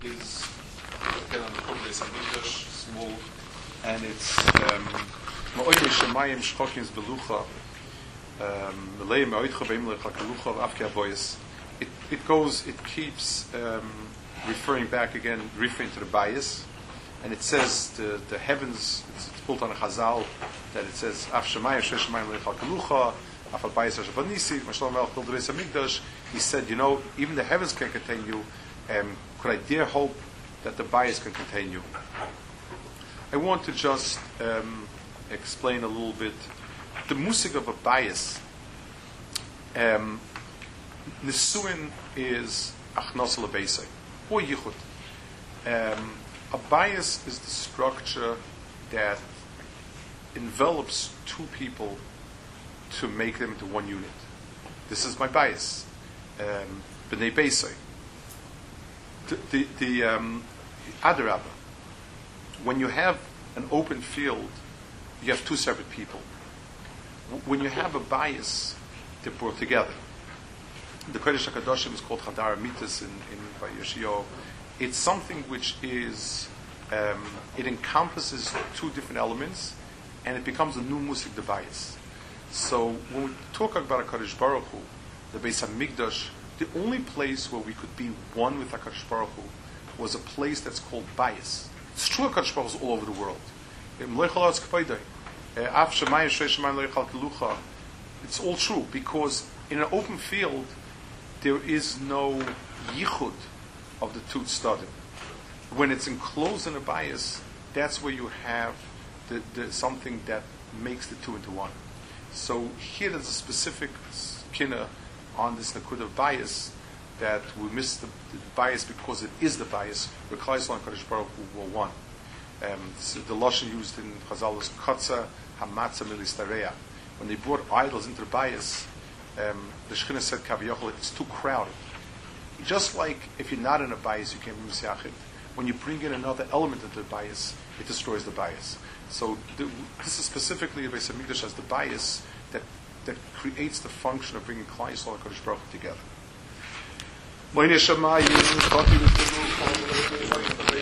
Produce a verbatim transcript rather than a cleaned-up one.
is again on the Kodesh Hamikdash, small, and it's Ma'oyne Shemayim Shchokim Belucha, Melei Ma'oytcha Beimlech HaKalucha Avkei Avoyes. It it goes, it keeps um, referring back again, referring to the bias, and it says the the heavens. It's, it's built on a Chazal that it says Av Shemayim Shvei Shemayim Leich HaKalucha. He said, you know, even the heavens can contain you. Um, could I dare hope that the bias can contain you? I want to just um, explain a little bit the musig of a bias. Um, Nisuin is achnos lebeisai or yichud. Um, a bias is the structure that envelops two people to make them into one unit. This is my bias. Um, B'nei Beisai. The, the, the um, Adarabba. When you have an open field, you have two separate people. When you have a bias, they're brought together. The Kodesh HaKadoshim is called Chadar Mitas in, in by Yeshio. It's something which is, um, it encompasses two different elements, and it becomes a new musik, the bias. So when we talk about HaKadosh Baruch Hu, the Beis HaMikdash, the only place where we could be one with HaKadosh Baruch Hu was a place that's called bias. It's true HaKadosh Baruch Hu is all over the world. It's all true, because in an open field, there is no yichud of the two tzadim. When it's enclosed in a bias, that's where you have the, the, something that makes the two into one. So here there's a specific kinna on this nakud of bias that we miss the, the bias because it is the bias. Where Klal Yisrael and Kadosh Baruch Hu were one. Um, the lashon used in Chazal is katza hamatza milistareya. When they brought idols into the bias, um, the Shekhinah said kaviyachol, it's too crowded. Just like if you're not in a bias, you can't be misyachid. When you bring in another element into the bias, it destroys the bias. So the, this is specifically the Beis HaMikdash as the bias that that creates the function of bringing Klal Yisrael and Kadosh Baruch Hu together.